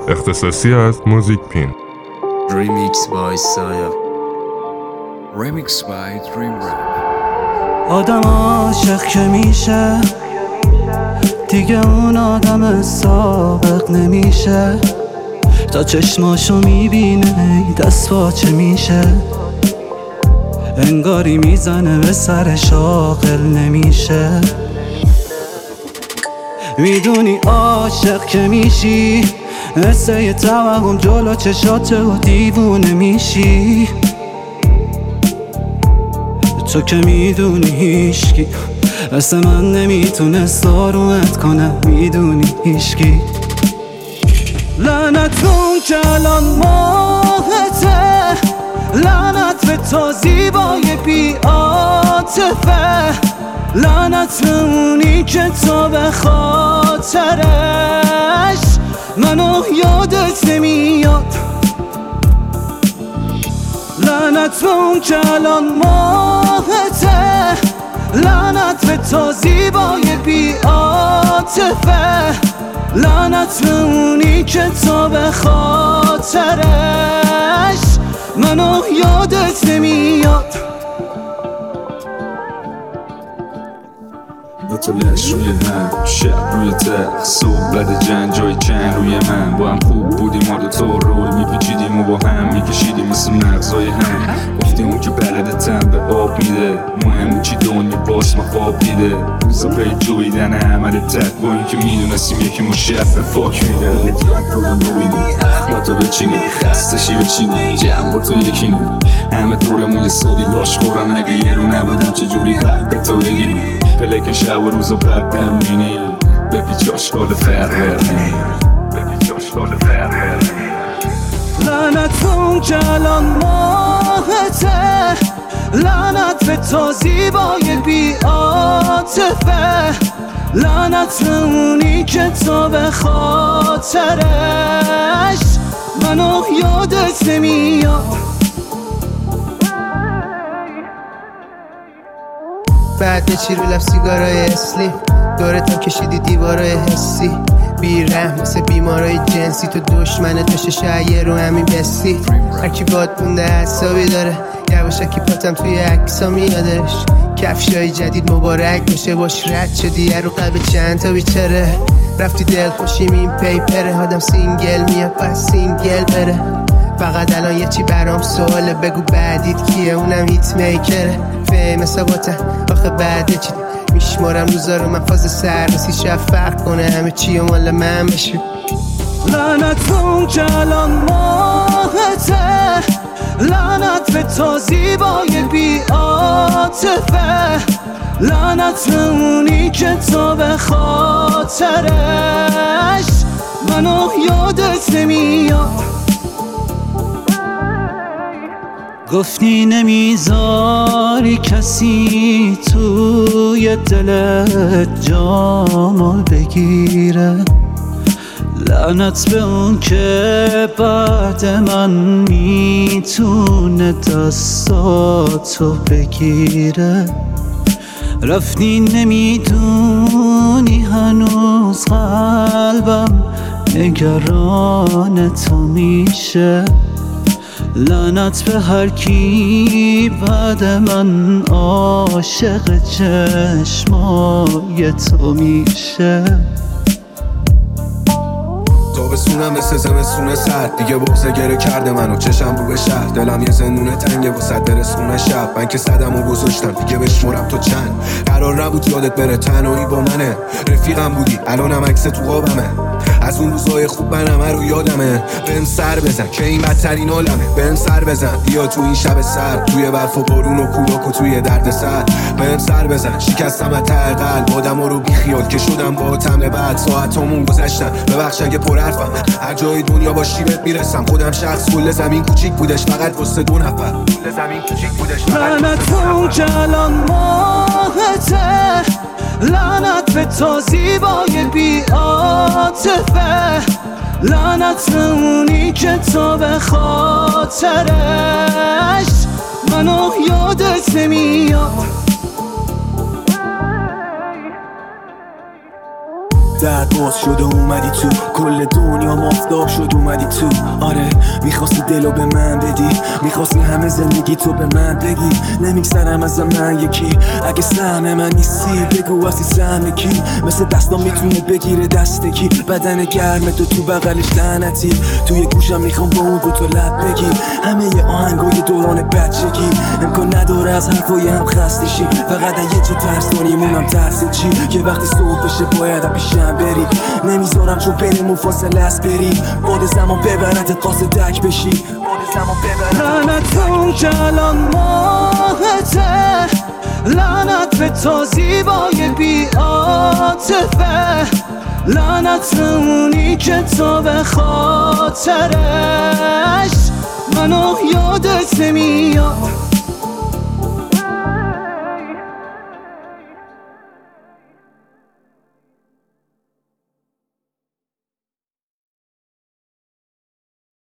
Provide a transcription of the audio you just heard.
اختصاصی از موزیک پین. Remix by Saya. Remix by Dream Rap. آدم عاشق که میشه دیگه اون آدم سابق نمیشه، تا چشماشو میبینه دست باچه میشه، انگاری میزنه به سرش عاقل نمیشه. میدونی عاشق که میشی مثل یه توهم جلو چشاته و دیوونه میشی، تو که میدونی هیشکی مثل من نمیتونست آرومت کنه، میدونی هیشکی. لعنت اون که الان ماهته، لعنت به تو زیبای بی عاطفه، لعنت به اونی که تو به خاطرش منو یادت نمیاد. لعنت به اون که الان ماهته، لعنت به تو زیبای بی عاطفه، لعنت به اونی که تو به خاطرش منو یادت نمیاد. تو لش روی هم، شب روی تخت، صبح بعد جنگ جای چند روی من. با هم خوب بودیم ما دوتا رول میپیچیدیم و با هم میکشیدیم مثل مغزای هم. گفتیم اون که بلده تن به آب میده، مهم چی دنیا باش ما خواب دیده. روزا پی جویدن عمل تک با این که میدونستیم یکی مشف به فاک میده. تو رو نویدیم ما تو بچینیم، خستشی بچینیم جمع با تو یکینیم. همه دورمون یه سالی لاش خورن، اگه یه رو نبودم چجوری قلب به تو بگیریم. پلکن شب و روز و بردم بینی بپیچ آشکال فرقه، بپیچ آشکال فرقه. لعنت اون که الان ماهته، لعنت به تو زیبای بی عاطفه، لعنت به اونی که تو به خاطرش منو یادت نمیاد. بعد چی رو لف سیگارای اسلیم، دورتم کشیدی دیوارای حسی، بی رحم مثل بیمارای جنسی، تو دشمنت بشه شاید رو همین بسی. هرکی باد مونده حسابی داره، یواشکی پاتم توی عکسا میادش. کفشای جدید مبارک باشه باش رد شدی رو قلب چند تا بیچاره. رفتی دل خوشیم این پیپره، آدم سینگل میاد پس سینگل بره. فقط الان یه چی برام سواله، بگو بعدیت کیه اونم هیت میکره. فهم ثباته آخه بعده چی میشمارم روزا رو من فاز سررسی، شب فرق کنه همه چی و مال من بشه. لعنت اون که الان ماهته، لعنت به تو زیبای بی عاطفه، لعنت به اونی که تو به خاطرش منو یادت نمیاد. گفتی نمیذاری کسی توی دلت جامو بگیره، لعنت به اون که بعد من میتونه دستاتو بگیره. رفتی نمیدونی هنوز قلبم نگران تو میشه، لعنت به هر کی بعد من عاشق چشمای تو میشه. تابستونم مثل زمستون سرد، دیگه بغضه گره کرده منو چشم رو به شهر. دلم یه زندونه تنگه واسه درسونه شب، من که صدم و گذاشتم دیگه بشمرم تو چند. قرار نبود یادت بره تنهایی با منه، رفیقم بودی الانم عکس تو قابمه. از اون روزای خوب من همه رو یادمه. بهم سر بزن که این بدترین عالمه، بهم سر بزن بیا تو این شب سرد، توی برف و بارون و کولاک و توی درد سر. بهم سر بزن شکستم از ته قلب، آدما رو بی خیال که شدم با تمه بعد. ساعتامون گذشتن ببخش اگه پر حرفم، هر جای دنیا باشی بهت میرسم. خودم شخص کل زمین کوچیک بودش فقط واسه دو نفر، کل زمین کوچیک بودش فقط. لعنت اون که الان ماهته، لعنت به تو زیبای بی عاطفه، لعنت به اونی که تو به خاطرش منو یادت نمیاد. درد باز شد و اومدی تو، کل دنیا مافتاب شد اومدی تو. آره میخواستی دلو به من بدی، میخواستی همه زندگی تو به من بگی. نمیگذرم از من یکی، اگه سهم من نیستی بگو هستی سهم کی. مثل دستام میتونه بگیره دست کی، بدن گرم تو بغلش لعنتی. توی گوشم میخوام با اون دوتا لب بگی همه ی آهنگای دوران بچگی. امکان نداره از حرفای هم خسته شی، فقط یه چه ترس داری مونم ترس چی، که وقتی صبح بشه باید پیشم بری. نمیذارم چون بینمون فاصله است بری، باد زمان ببرد قاصد دک بشی، باد زمان ببرد. لعنتون که الان ماهته، لعنت به تو زیبای بی عاطفه، لعنت اونی که تو به خاطرش منو یادت نمیاد.